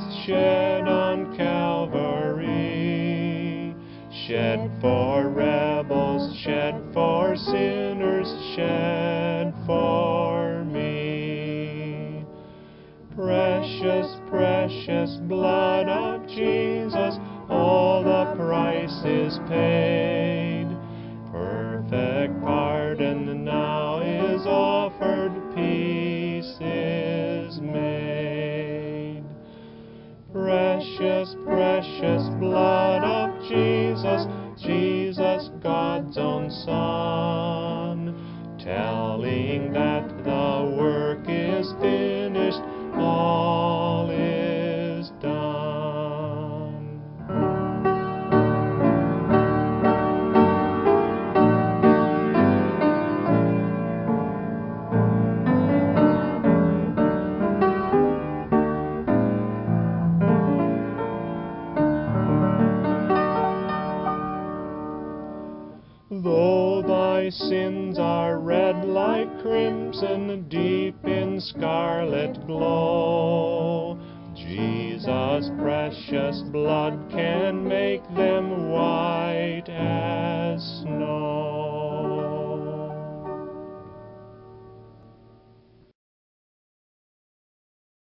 shed on Calvary, shed for rebels, shed for sinners, shed for me. Precious, precious blood of Jesus, all the price is paid. Perfect pardon now is offered, peace is made. Precious, precious blood of Jesus, Jesus, God's own Son, telling that the work is finished, all is done. Though thy sins are red like crimson, deep in scarlet glow, Jesus' precious blood can make them white as snow.